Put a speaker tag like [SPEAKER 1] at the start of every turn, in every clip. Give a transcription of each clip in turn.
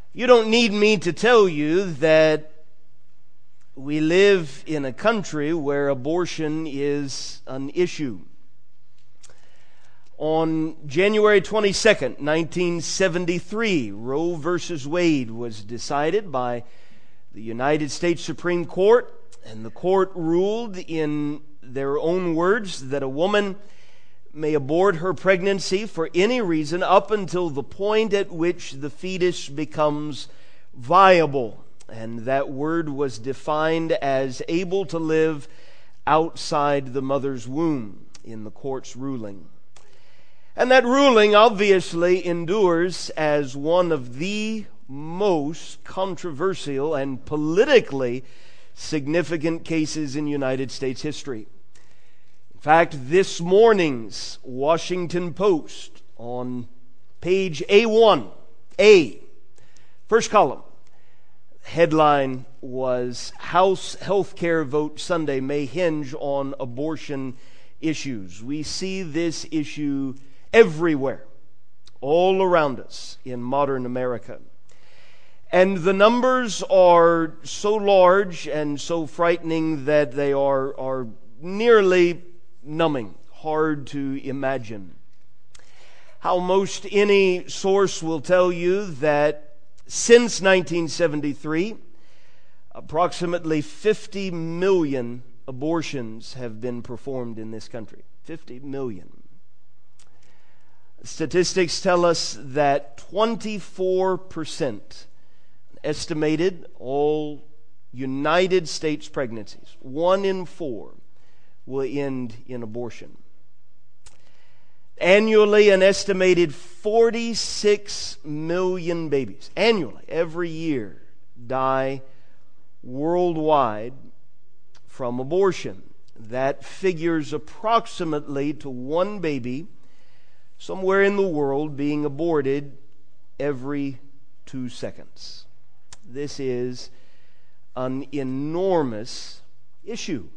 [SPEAKER 1] You don't need me to tell you that we live in a country where abortion is an issue. On January 22nd, 1973, Roe v. Wade was decided by the United States Supreme Court, and the court ruled in their own words that a woman may abort her pregnancy for any reason up until the point at which the fetus becomes viable. And that word was defined as able to live outside the mother's womb in the court's ruling. And that ruling obviously endures as one of the most controversial and politically significant cases in United States history. In fact, this morning's Washington Post on page A1, first column, headline was House Healthcare Vote Sunday May Hinge on Abortion Issues. We see this issue everywhere, all around us in modern America. And the numbers are so large and so frightening that they are nearly numbing, hard to imagine. How most any source will tell you that since 1973, approximately 50 million abortions have been performed in this country. 50 million. Statistics tell us that 24%, estimated all United States pregnancies, 1 in 4, will end in abortion. Annually, an estimated 46 million babies, annually, every year, die worldwide from abortion. That figures approximately to 1 baby somewhere in the world being aborted every 2 seconds. This is an enormous issue.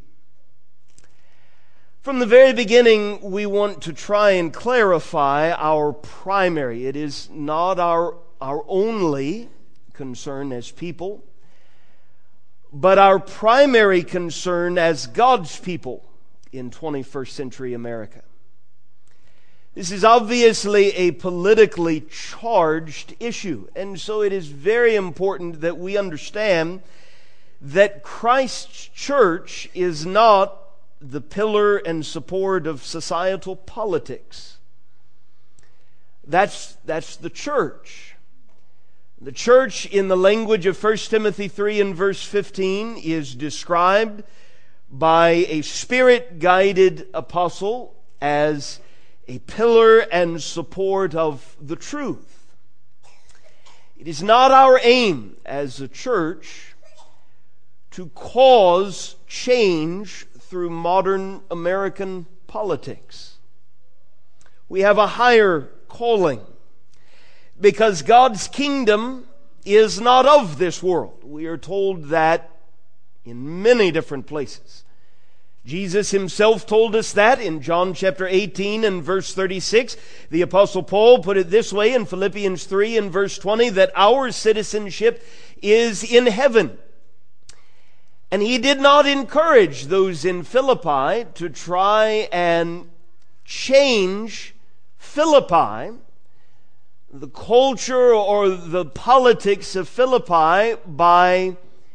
[SPEAKER 1] From the very beginning, we want to try and clarify our primary. It is not our only concern as people, but our primary concern as God's people in 21st century America. This is obviously a politically charged issue, and so it is very important that we understand that Christ's church is not the pillar and support of societal politics. That's the church. The church, in the language of 1 Timothy 3 and verse 15, is described by a Spirit-guided apostle as a pillar and support of the truth. It is not our aim as a church to cause change through modern American politics. We have a higher calling because God's kingdom is not of this world. We are told that in many different places. Jesus himself told us that in John chapter 18 and verse 36. The Apostle Paul put it this way in Philippians 3 and verse 20, that our citizenship is in heaven. And he did not encourage those in Philippi to try and change Philippi, the culture or the politics of Philippi, by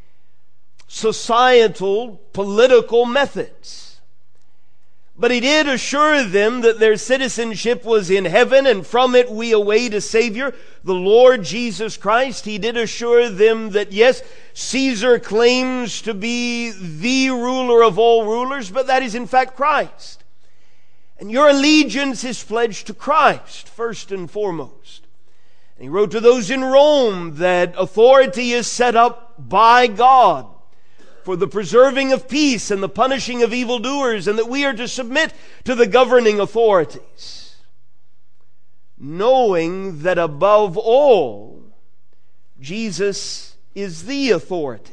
[SPEAKER 1] societal, political methods. But he did assure them that their citizenship was in heaven, and from it we await a Savior, the Lord Jesus Christ. He did assure them that, yes, Caesar claims to be the ruler of all rulers, but that is in fact Christ. And your allegiance is pledged to Christ, first and foremost. And he wrote to those in Rome that authority is set up by God for the preserving of peace and the punishing of evildoers, and that we are to submit to the governing authorities, knowing that above all, Jesus is the authority.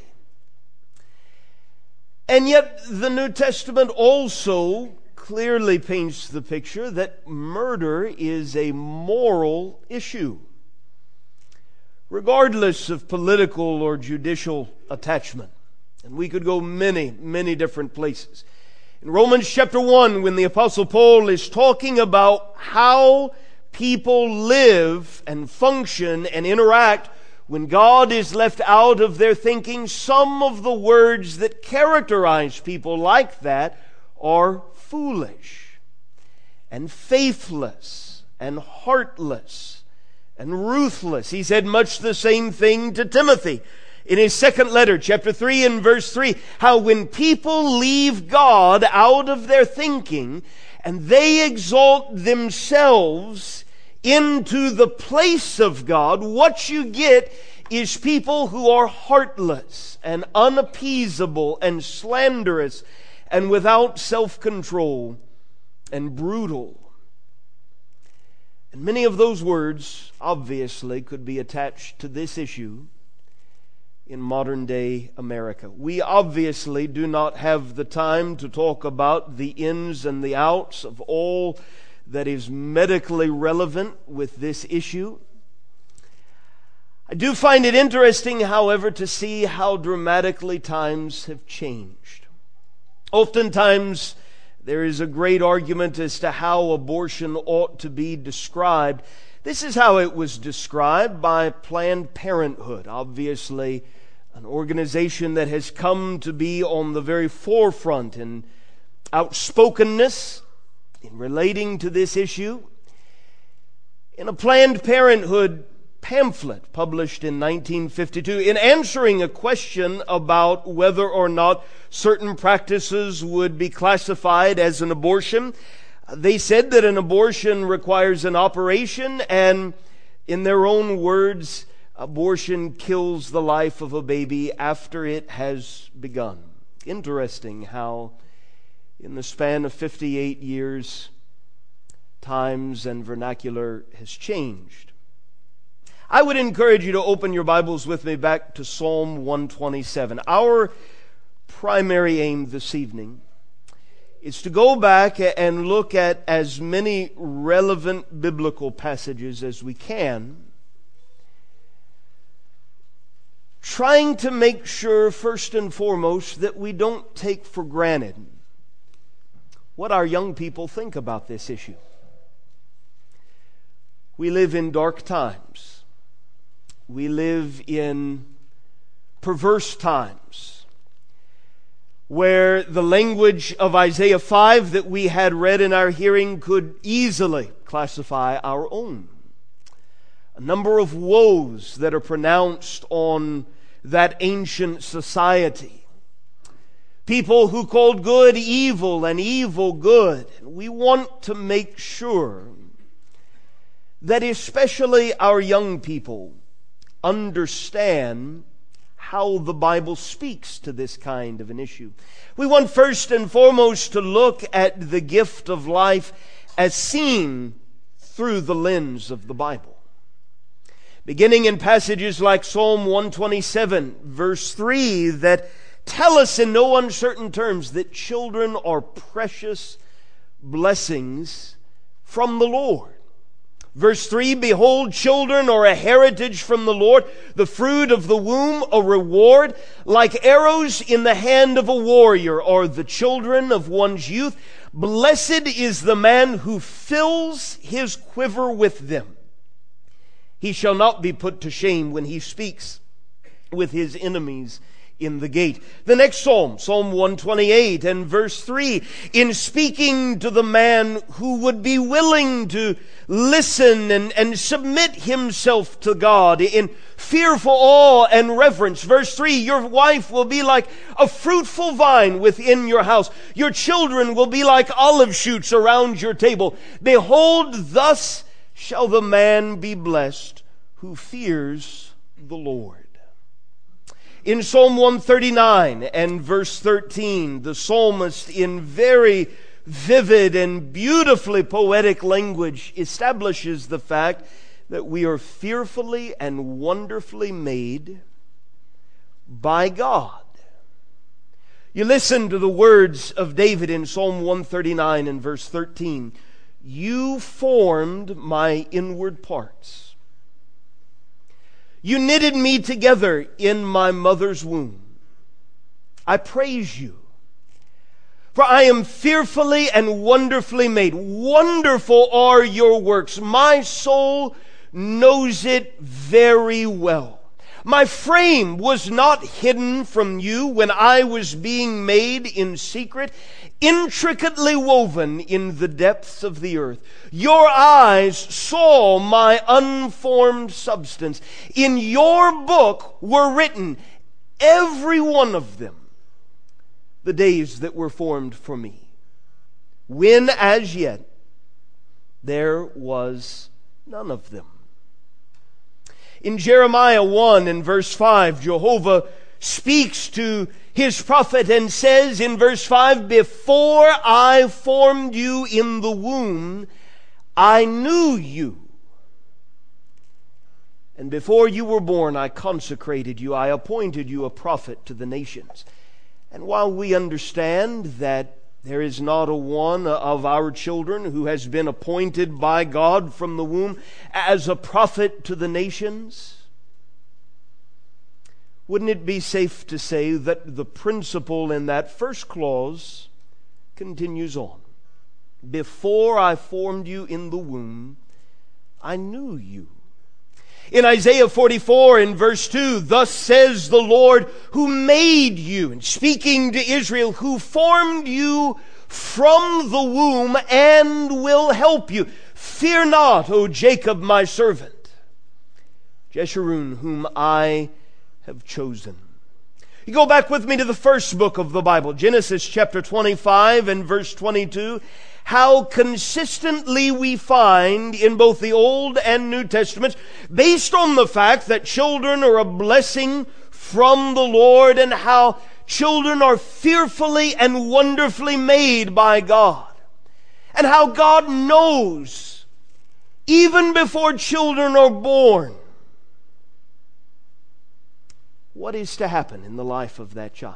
[SPEAKER 1] And yet the New Testament also clearly paints the picture that murder is a moral issue. regardless of political or judicial attachment. And we could go many, many different places. In Romans chapter 1, when the Apostle Paul is talking about how people live and function and interact when God is left out of their thinking, some of the words that characterize people like that are foolish and faithless and heartless and ruthless. He said much the same thing to Timothy in his second letter, chapter 3 and verse 3, how when people leave God out of their thinking and they exalt themselves into the place of God, what you get is people who are heartless and unappeasable and slanderous and without self-control and brutal. And many of those words, obviously, could be attached to this issue in modern-day America. We obviously do not have the time to talk about the ins and the outs of all that is medically relevant with this issue. I do find it interesting, however, to see how dramatically times have changed. Oftentimes, there is a great argument as to how abortion ought to be described. This is how it was described by Planned Parenthood, obviously an organization that has come to be on the very forefront in outspokenness in relating to this issue. In a Planned Parenthood pamphlet published in 1952, in answering a question about whether or not certain practices would be classified as an abortion, they said that an abortion requires an operation, and in their own words, abortion kills the life of a baby after it has begun. Interesting how in the span of 58 years, times and vernacular has changed. I would encourage you to open your Bibles with me back to Psalm 127. Our primary aim this evening is to go back and look at as many relevant biblical passages as we can, trying to make sure, first and foremost, that we don't take for granted what our young people think about this issue. We live in dark times. We live in perverse times where the language of Isaiah 5 that we had read in our hearing could easily classify our own. A number of woes that are pronounced on that ancient society. People who called good evil and evil good. We want to make sure that especially our young people understand how the Bible speaks to this kind of an issue. We want first and foremost to look at the gift of life as seen through the lens of the Bible. Beginning in passages like Psalm 127, verse 3, that tell us in no uncertain terms that children are precious blessings from the Lord. Verse 3, behold, children are a heritage from the Lord, the fruit of the womb a reward. Like arrows in the hand of a warrior are the children of one's youth. Blessed is the man who fills his quiver with them. He shall not be put to shame when he speaks with his enemies in the gate. The next psalm, Psalm 128 and verse 3, in speaking to the man who would be willing to listen and submit himself to God in fearful awe and reverence. Verse 3, your wife will be like a fruitful vine within your house. Your children will be like olive shoots around your table. Behold, thus shall the man be blessed who fears the Lord. In Psalm 139 and verse 13, the psalmist, in very vivid and beautifully poetic language, establishes the fact that we are fearfully and wonderfully made by God. You listen to the words of David in Psalm 139 and verse 13. You formed my inward parts. You knitted me together in my mother's womb. I praise you. For I am fearfully and wonderfully made. Wonderful are your works. My soul knows it very well. My frame was not hidden from you when I was being made in secret, intricately woven in the depths of the earth. Your eyes saw my unformed substance. In your book were written, every one of them, the days that were formed for me, when as yet there was none of them. In Jeremiah 1 and verse 5, Jehovah speaks to his prophet and says in verse 5, before I formed you in the womb, I knew you. And before you were born, I consecrated you. I appointed you a prophet to the nations. And while we understand that there is not a one of our children who has been appointed by God from the womb as a prophet to the nations, wouldn't it be safe to say that the principle in that first clause continues on? Before I formed you in the womb, I knew you. In Isaiah 44 in verse 2, thus says the Lord who made you, and speaking to Israel, who formed you from the womb and will help you. Fear not, O Jacob, my servant, Jeshurun, whom I have chosen. You go back with me to the first book of the Bible, Genesis chapter 25 and verse 22. How consistently we find in both the Old and New Testaments, based on the fact that children are a blessing from the Lord and how children are fearfully and wonderfully made by God. And how God knows, even before children are born, what is to happen in the life of that child.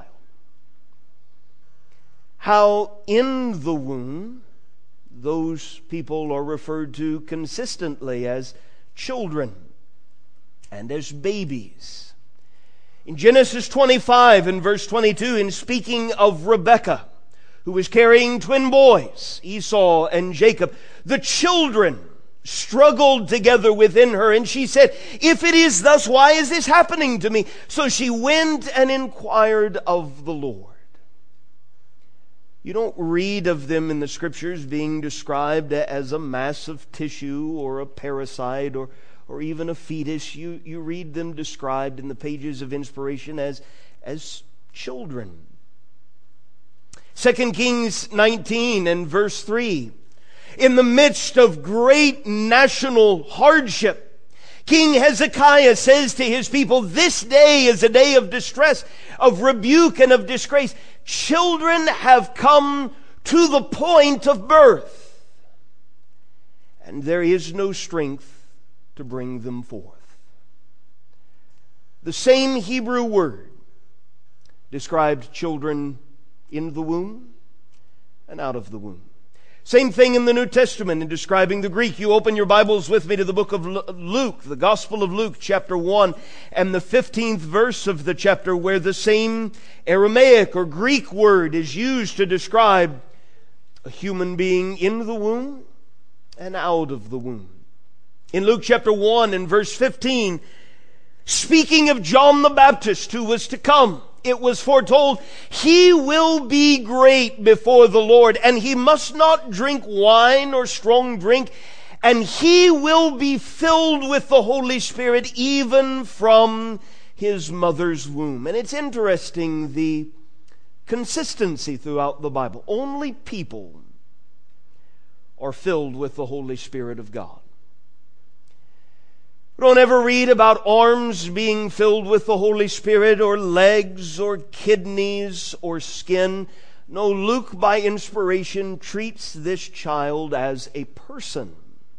[SPEAKER 1] How in the womb, those people are referred to consistently as children and as babies. In Genesis 25 and verse 22, in speaking of Rebekah, who was carrying twin boys, Esau and Jacob, the children struggled together within her, and she said, if it is thus, why is this happening to me? So she went and inquired of the Lord. You don't read of them in the Scriptures being described as a mass of tissue or a parasite or even a fetus. You read them described in the pages of inspiration as children. 2 Kings 19 and verse 3. In the midst of great national hardship, King Hezekiah says to his people, this day is a day of distress, of rebuke and of disgrace. Children have come to the point of birth, and there is no strength to bring them forth. The same Hebrew word described children in the womb and out of the womb. Same thing in the New Testament in describing the Greek. You open your Bibles with me to the book of Luke, the Gospel of Luke, chapter 1, and the 15th verse of the chapter, where the same Aramaic or Greek word is used to describe a human being in the womb and out of the womb. In Luke chapter 1 and verse 15, speaking of John the Baptist who was to come, it was foretold, he will be great before the Lord, and he must not drink wine or strong drink, and he will be filled with the Holy Spirit even from his mother's womb. And it's interesting, the consistency throughout the Bible. Only people are filled with the Holy Spirit of God. We don't ever read about arms being filled with the Holy Spirit, or legs, or kidneys, or skin. No, Luke, by inspiration, treats this child as a person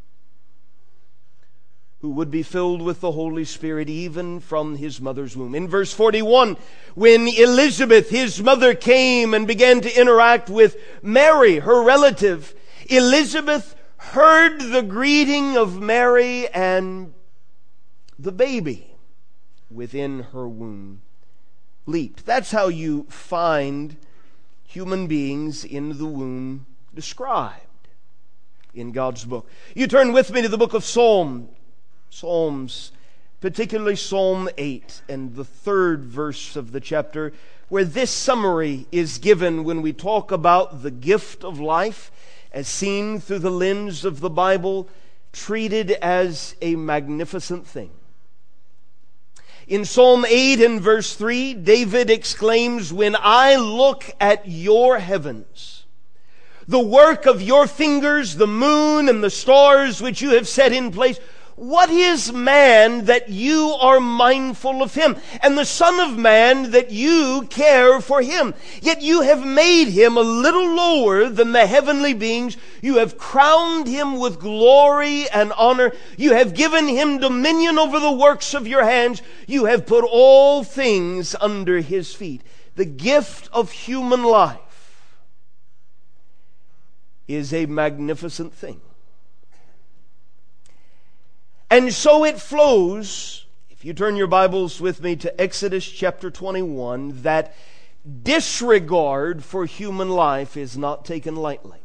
[SPEAKER 1] who would be filled with the Holy Spirit even from his mother's womb. In verse 41, when Elizabeth, his mother, came and began to interact with Mary, her relative, Elizabeth heard the greeting of Mary, and the baby within her womb leaped. That's how you find human beings in the womb described in God's book. You turn with me to the book of Psalms, particularly Psalm 8 and the 3rd verse of the chapter, where this summary is given when we talk about the gift of life as seen through the lens of the Bible, treated as a magnificent thing. In Psalm 8 and verse 3, David exclaims, "When I look at your heavens, the work of your fingers, the moon and the stars which you have set in place, what is man that you are mindful of him, and the Son of Man that you care for him? Yet you have made him a little lower than the heavenly beings. You have crowned him with glory and honor. You have given him dominion over the works of your hands. You have put all things under his feet." The gift of human life is a magnificent thing. And so it flows, if you turn your Bibles with me to Exodus chapter 21, that disregard for human life is not taken lightly.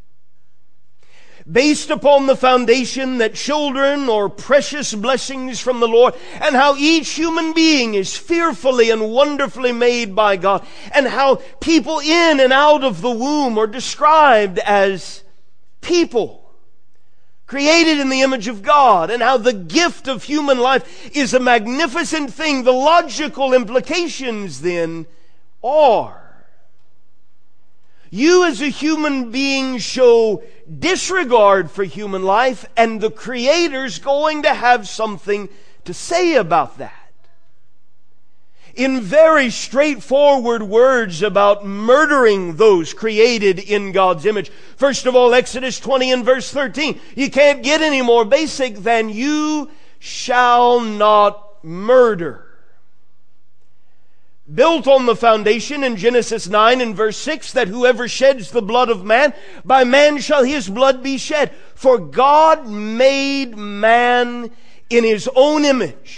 [SPEAKER 1] Based upon the foundation that children are precious blessings from the Lord, and how each human being is fearfully and wonderfully made by God, and how people in and out of the womb are described as people created in the image of God, and how the gift of human life is a magnificent thing, the logical implications then are, you as a human being show disregard for human life, and the Creator's going to have something to say about that. In very straightforward words about murdering those created in God's image. First of all, Exodus 20 and verse 13. You can't get any more basic than "you shall not murder." Built on the foundation in Genesis 9 and verse 6 that whoever sheds the blood of man, by man shall his blood be shed. For God made man in his own image.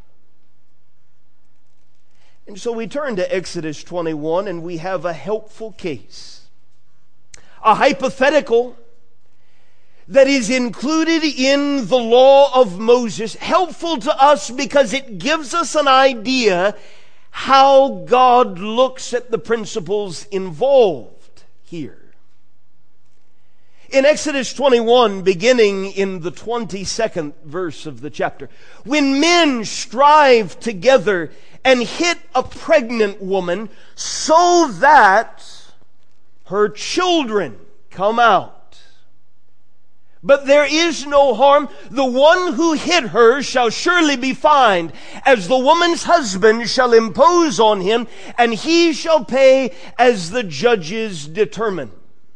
[SPEAKER 1] And so we turn to Exodus 21 and we have a helpful case. A hypothetical that is included in the law of Moses, helpful to us because it gives us an idea how God looks at the principles involved here. In Exodus 21, beginning in the 22nd verse of the chapter, when men strive together and hit a pregnant woman so that her children come out, but there is no harm, the one who hit her shall surely be fined, as the woman's husband shall impose on him, and he shall pay as the judges determine.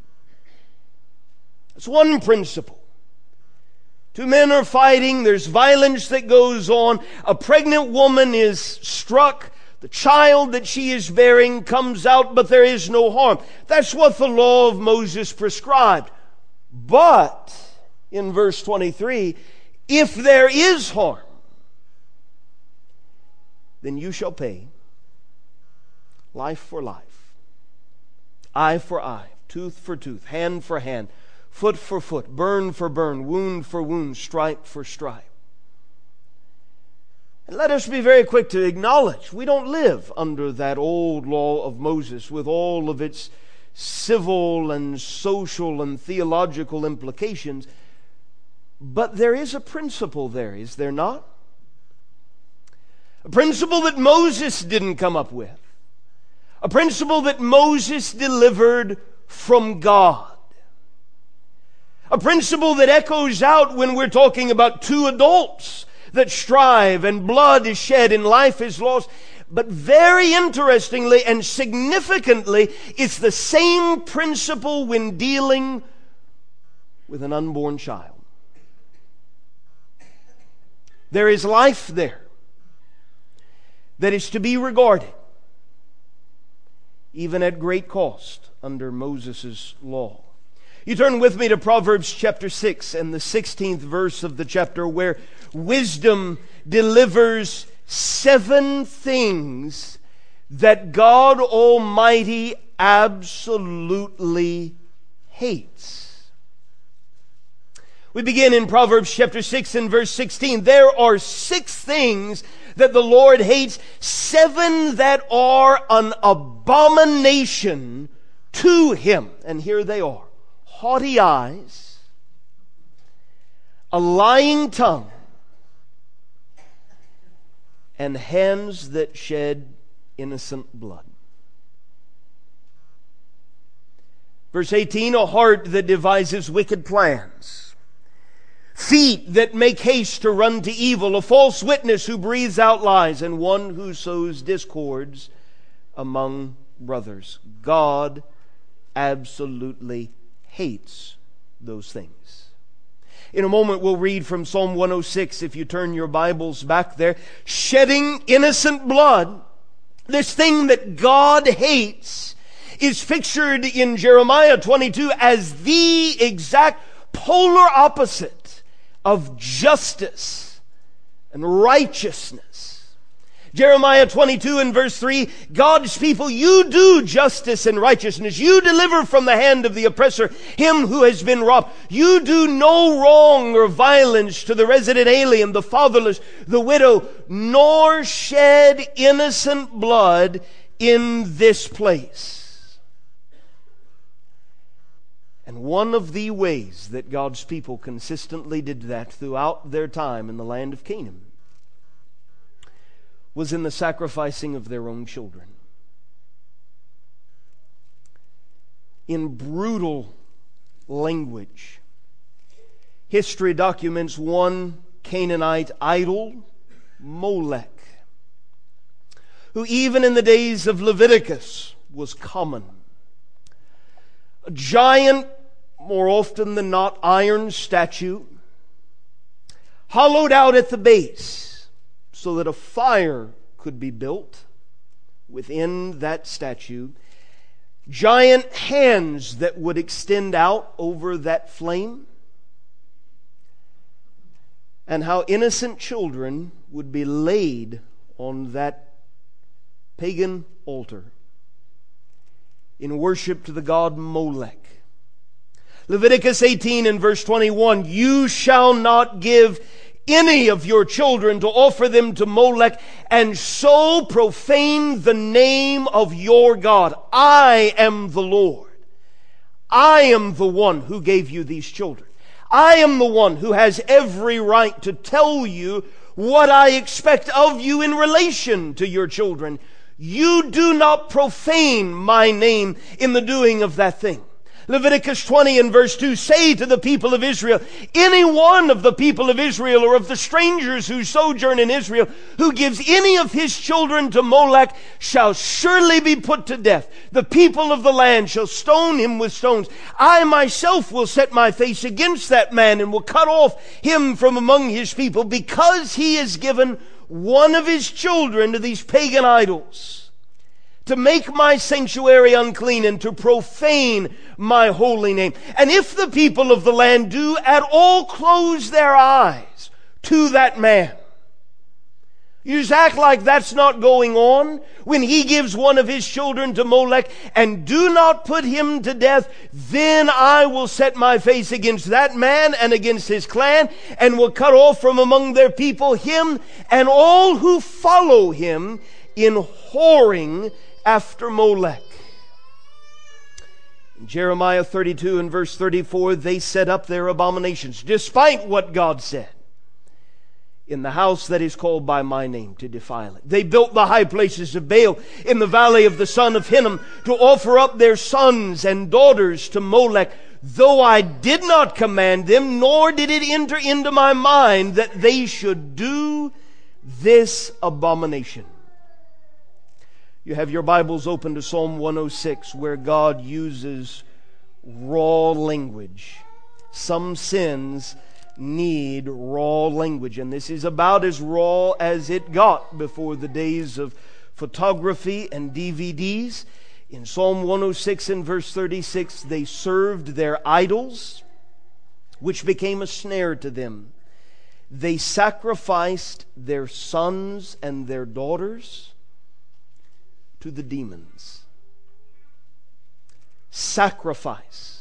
[SPEAKER 1] That's one principle. Two men are fighting, there's violence that goes on, a pregnant woman is struck, the child that she is bearing comes out, but there is no harm. That's what the law of Moses prescribed. But, in verse 23, if there is harm, then you shall pay life for life, eye for eye, tooth for tooth, hand for hand, foot for foot, burn for burn, wound for wound, stripe for stripe. And let us be very quick to acknowledge we don't live under that old law of Moses with all of its civil and social and theological implications. But there is a principle there, is there not? A principle that Moses didn't come up with. A principle that Moses delivered from God. A principle that echoes out when we're talking about two adults that strive and blood is shed and life is lost. But very interestingly and significantly, it's the same principle when dealing with an unborn child. There is life there that is to be regarded, even at great cost, under Moses' law. You turn with me to Proverbs chapter 6 and the 16th verse of the chapter, where wisdom delivers 7 things that God Almighty absolutely hates. We begin in Proverbs chapter 6 and verse 16. There are 6 things that the Lord hates, 7 that are an abomination to Him. And here they are: haughty eyes, a lying tongue, and hands that shed innocent blood. Verse 18, a heart that devises wicked plans, feet that make haste to run to evil, a false witness who breathes out lies, and one who sows discords among brothers. God absolutely hates those things. In a moment we'll read from Psalm 106, if you turn your Bibles back there. Shedding innocent blood, this thing that God hates, is pictured in Jeremiah 22 as the exact polar opposite of justice and righteousness. Jeremiah 22 and verse 3, God's people, you do justice and righteousness. You deliver from the hand of the oppressor him who has been robbed. You do no wrong or violence to the resident alien, the fatherless, the widow, nor shed innocent blood in this place. And one of the ways that God's people consistently did that throughout their time in the land of Canaan was in the sacrificing of their own children. In brutal language, history documents one Canaanite idol, Molech, who even in the days of Leviticus was common. A giant, more often than not iron statue, hollowed out at the base, so that a fire could be built within that statue. Giant hands that would extend out over that flame. And how innocent children would be laid on that pagan altar in worship to the god Molech. Leviticus 18 and verse 21, you shall not give any of your children to offer them to Molech, and so profane the name of your God. I am the Lord. I am the one who gave you these children. I am the one who has every right to tell you what I expect of you in relation to your children. You do not profane my name in the doing of that thing. Leviticus 20 and verse 2, say to the people of Israel, any one of the people of Israel or of the strangers who sojourn in Israel who gives any of his children to Molech shall surely be put to death. The people of the land shall stone him with stones. I myself will set my face against that man and will cut off him from among his people, because he has given one of his children to these pagan idols, to make my sanctuary unclean and to profane my holy name. And if the people of the land do at all close their eyes to that man, you just act like that's not going on when he gives one of his children to Molech, and do not put him to death, then I will set my face against that man and against his clan, and will cut off from among their people him and all who follow him in whoring after Molech. In Jeremiah 32 and verse 34, they set up their abominations, despite what God said, in the house that is called by my name, to defile it. They built the high places of Baal in the valley of the son of Hinnom to offer up their sons and daughters to Molech, though I did not command them, nor did it enter into my mind that they should do this abomination. You have your Bibles open to Psalm 106, where God uses raw language. Some sins need raw language, and this is about as raw as it got before the days of photography and DVDs. In Psalm 106 and verse 36, they served their idols, which became a snare to them. they sacrificed their sons and their daughters to the demons. Sacrifice.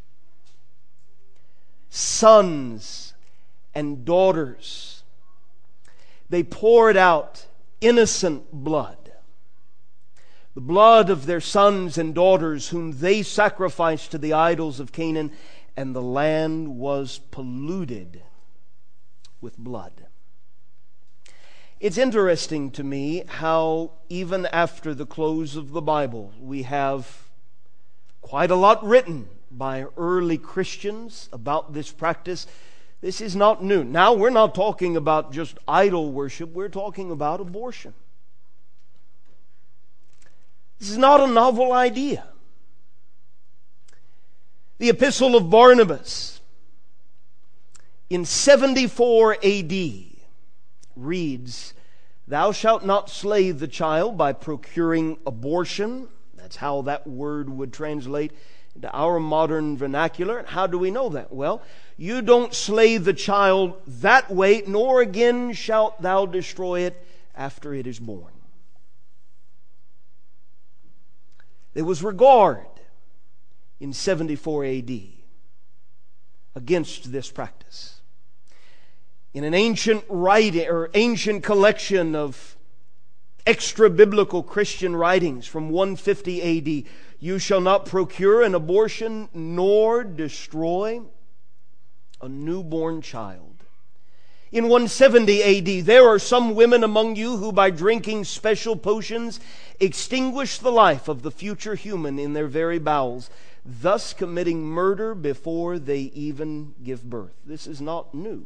[SPEAKER 1] Sons and daughters. They poured out innocent blood. The blood of their sons and daughters whom they sacrificed to the idols of Canaan, and the land was polluted with blood. It's interesting to me how even after the close of the Bible, we have quite a lot written by early Christians about this practice. This is not new. Now we're not talking about just idol worship, we're talking about abortion. This is not a novel idea. The Epistle of Barnabas in 74 AD reads, "Thou shalt not slay the child by procuring abortion." That's how that word would translate into our modern vernacular. How do we know that? Well, you don't slay the child that way, nor again shalt thou destroy it after it is born. There was regard in 74 AD against this practice. In an ancient writing or ancient collection of extra-biblical Christian writings from 150 AD, "You shall not procure an abortion nor destroy a newborn child." In 170 AD, "There are some women among you who by drinking special potions extinguish the life of the future human in their very bowels, thus committing murder before they even give birth." This is not new.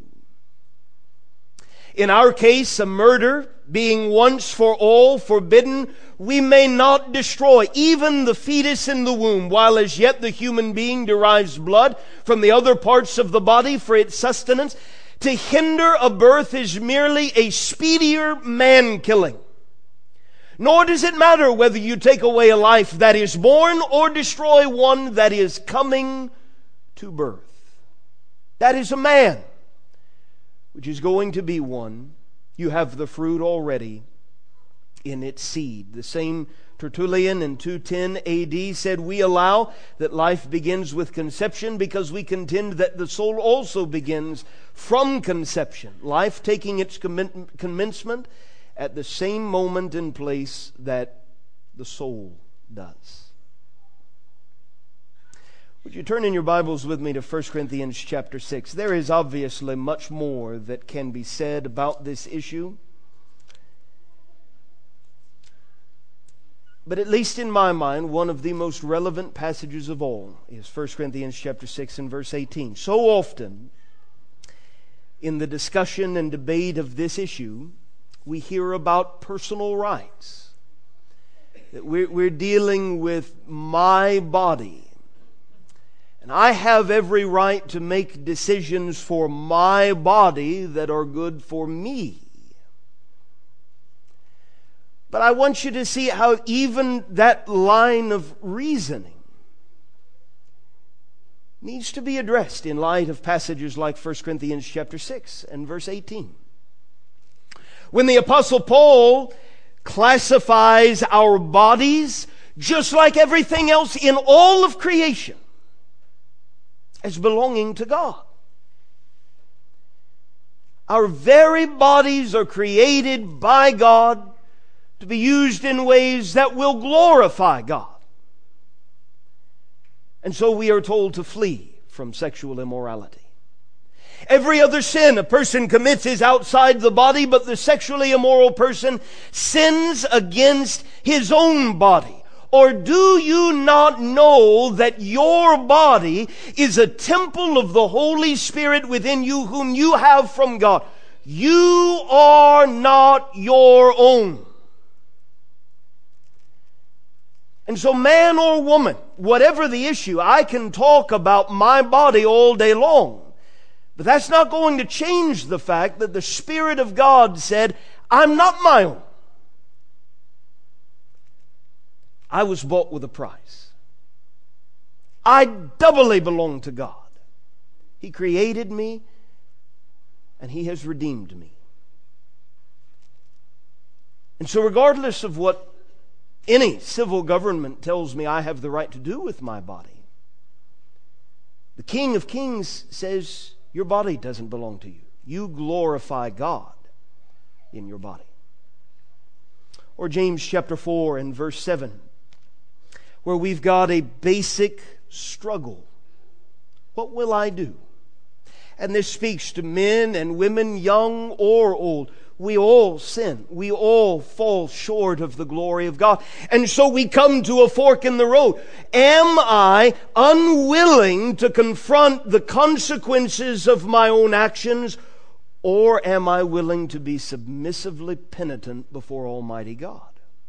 [SPEAKER 1] In our case, a murder being once for all forbidden, we may not destroy even the fetus in the womb, while as yet the human being derives blood from the other parts of the body for its sustenance. To hinder a birth is merely a speedier man-killing. Nor does it matter whether you take away a life that is born or destroy one that is coming to birth. That is a man, which is going to be one. You have the fruit already in its seed. The same Tertullian in 210 AD said, "We allow that life begins with conception because we contend that the soul also begins from conception, life taking its commencement at the same moment and place that the soul does." Would you turn in your Bibles with me to 1 Corinthians chapter 6? There is obviously much more that can be said about this issue. But at least in my mind, one of the most relevant passages of all is 1 Corinthians chapter 6 and verse 18. So often, in the discussion and debate of this issue, we hear about personal rights. That we're dealing with my body. And I have every right to make decisions for my body that are good for me. But I want you to see how even that line of reasoning needs to be addressed in light of passages like 1 Corinthians chapter 6 and verse 18. When the Apostle Paul classifies our bodies, just like everything else in all of creation, as belonging to God. Our very bodies are created by God to be used in ways that will glorify God. And so we are told to flee from sexual immorality. Every other sin a person commits is outside the body, but the sexually immoral person sins against his own body. Or do you not know that your body is a temple of the Holy Spirit within you, whom you have from God? You are not your own. And so man or woman, whatever the issue, I can talk about my body all day long. But that's not going to change the fact that the Spirit of God said, I'm not my own. I was bought with a price. I doubly belong to God. He created me and He has redeemed me. And so regardless of what any civil government tells me I have the right to do with my body, the King of Kings says, your body doesn't belong to you. You glorify God in your body. Or James chapter 4 and verse 7, where we've got a basic struggle. What will I do? And this speaks to men and women, young or old. We all sin. We all fall short of the glory of God. And so we come to a fork in the road. Am I unwilling to confront the consequences of my own actions, or am I willing to be submissively penitent before Almighty God?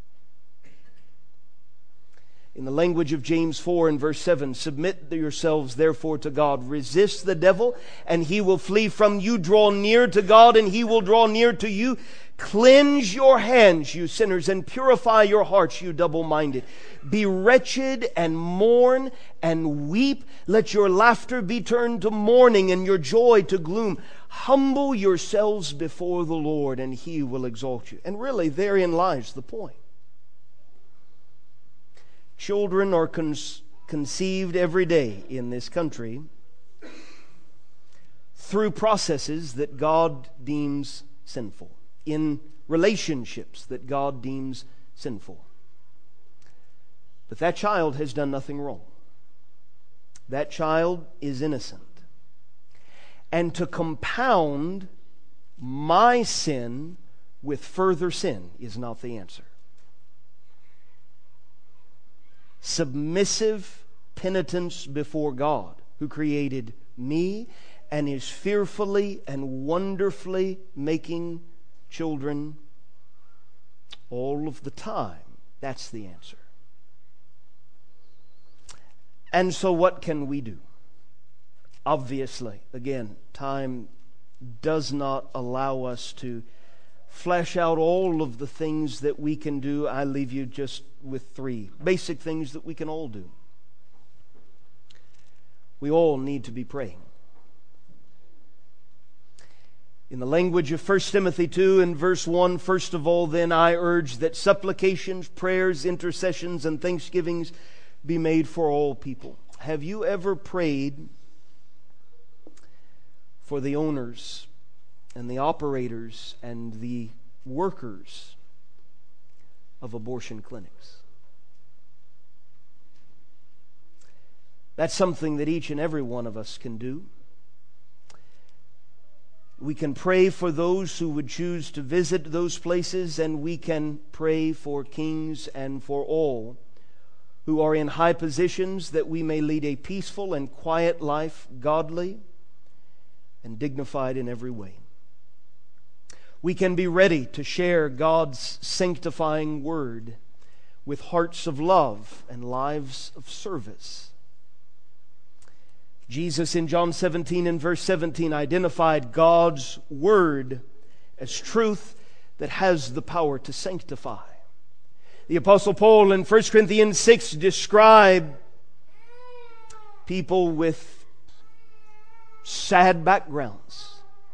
[SPEAKER 1] In the language of James 4 and verse 7, submit yourselves therefore to God. Resist the devil, and he will flee from you. Draw near to God, and He will draw near to you. Cleanse your hands, you sinners, and purify your hearts, you double-minded. Be wretched and mourn and weep. Let your laughter be turned to mourning and your joy to gloom. Humble yourselves before the Lord, and He will exalt you. And really, therein lies the point. Children are conceived every day in this country through processes that God deems sinful, in relationships that God deems sinful. But that child has done nothing wrong. That child is innocent. And to compound my sin with further sin is not the answer. Submissive penitence before God, who created me and is fearfully and wonderfully making children all of the time. That's the answer. And so what can we do? Obviously, again, time does not allow us to flesh out all of the things that we can do. I leave you just with 3 basic things that we can all do. We all need to be praying. In the language of 1 Timothy 2 and verse 1, first of all, then I urge that supplications, prayers, intercessions, and thanksgivings be made for all people. Have you ever prayed for the owners and the operators and the workers of abortion clinics? That's something that each and every one of us can do. We can pray for those who would choose to visit those places, and we can pray for kings and for all who are in high positions, that we may lead a peaceful and quiet life, godly and dignified in every way. We can be ready to share God's sanctifying word with hearts of love and lives of service. Jesus in John 17 and verse 17 identified God's word as truth that has the power to sanctify. The Apostle Paul in 1 Corinthians 6 described people with sad backgrounds.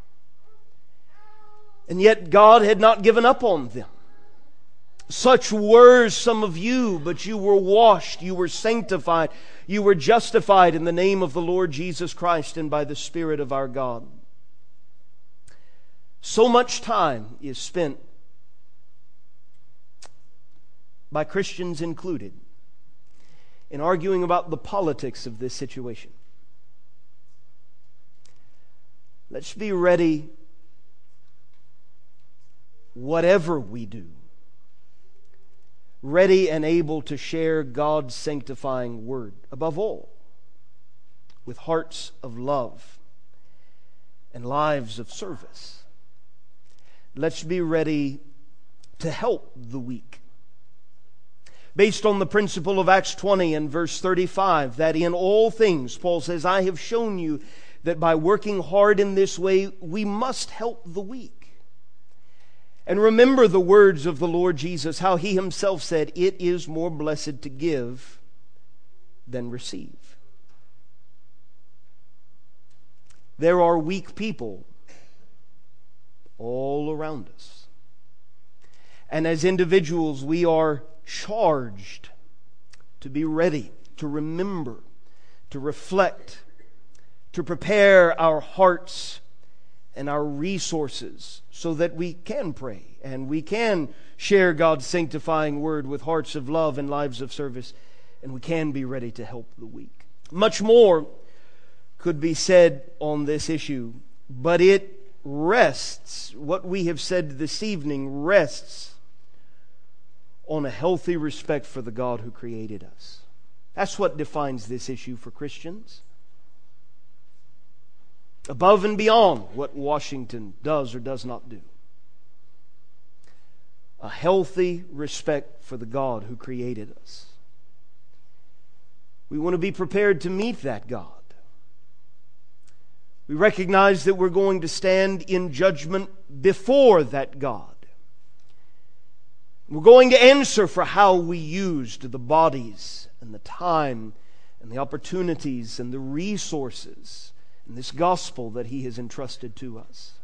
[SPEAKER 1] And yet God had not given up on them. Such were some of you, but you were washed, you were sanctified, you were justified in the name of the Lord Jesus Christ and by the Spirit of our God. So much time is spent, by Christians included, in arguing about the politics of this situation. Let's be ready, whatever we do, ready and able to share God's sanctifying word, above all, with hearts of love and lives of service. Let's be ready to help the weak. Based on the principle of Acts 20 and verse 35, that in all things, Paul says, I have shown you that by working hard in this way, we must help the weak. And remember the words of the Lord Jesus, how He Himself said, it is more blessed to give than receive. There are weak people all around us. And as individuals, we are charged to be ready, to remember, to reflect, to prepare our hearts and our resources so that we can pray and we can share God's sanctifying word with hearts of love and lives of service, and we can be ready to help the weak. Much more could be said on this issue, but it rests, what we have said this evening rests on a healthy respect for the God who created us. That's what defines this issue for Christians. Above and beyond what Washington does or does not do. A healthy respect for the God who created us. We want to be prepared to meet that God. We recognize that we're going to stand in judgment before that God. We're going to answer for how we used the bodies and the time and the opportunities and the resources and this gospel that He has entrusted to us.